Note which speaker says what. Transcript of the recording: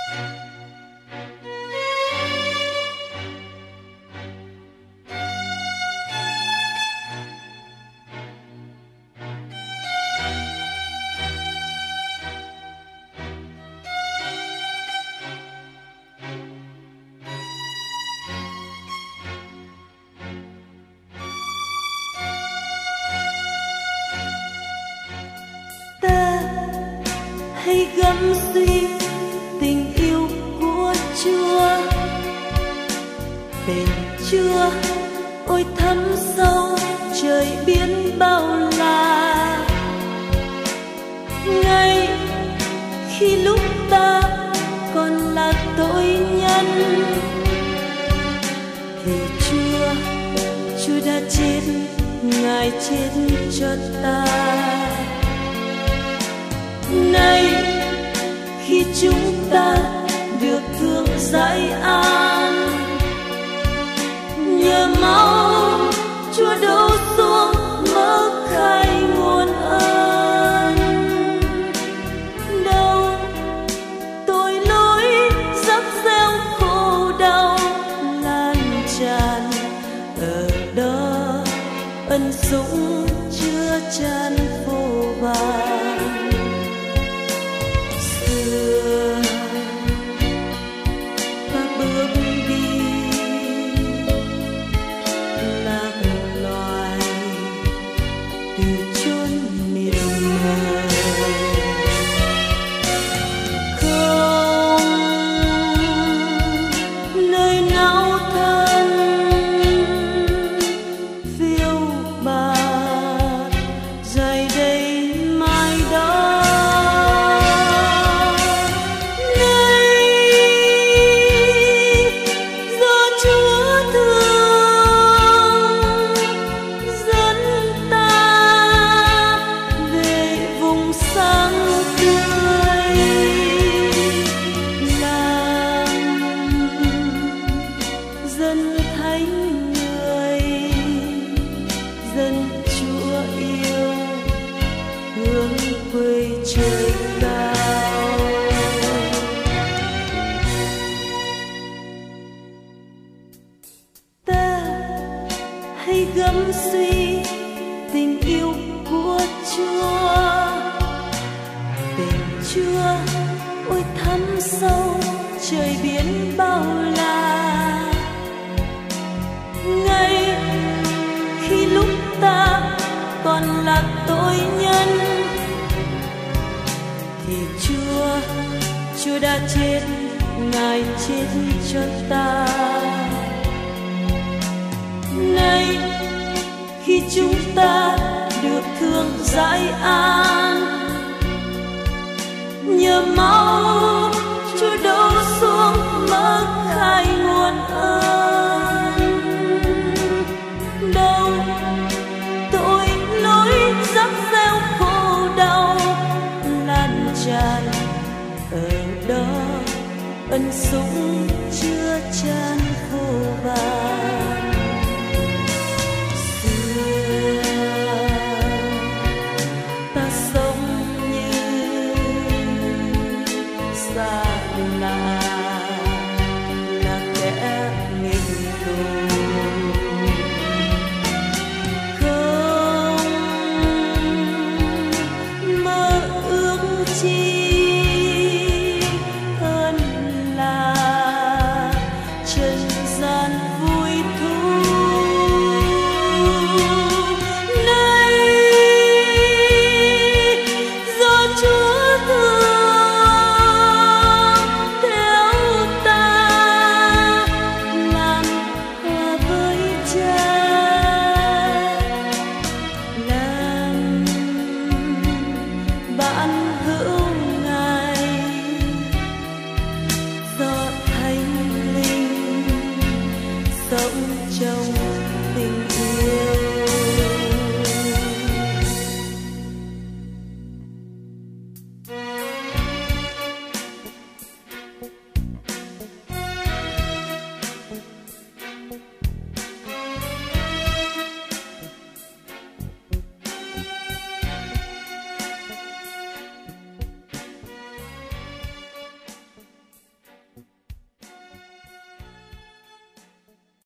Speaker 1: Hay gấm suy tình yêu của Chúa, tình Chúa ôi thắm sâu trời biển bao la. Ngay khi lúc ta còn là tội nhân thì Chúa đã chết, Ngài chết cho ta. Nay khi chúng ta được thương giải an, nhờ máu Chúa đổ xuống mở khai nguồn ơn. Đâu tội lỗi dẫm gieo khổ đau lan tràn, ở đó ân sủng chứa chan vô vàn. Hãy gấm suy tình yêu của Chúa, tình Chúa ôi thắm sâu trời biển bao la. Ngay khi lúc ta còn là tội nhân thì Chúa đã chết, Ngài chết cho ta. Nay khi chúng ta được thương giải an, nhờ máu Chúa đổ xuống mở khai nguồn ơn. Đâu tội lỗi dẫm gieo khổ đau lan tràn, ở đó ân sủng chứa chan vô vàn. Là kẻ nghịch thù,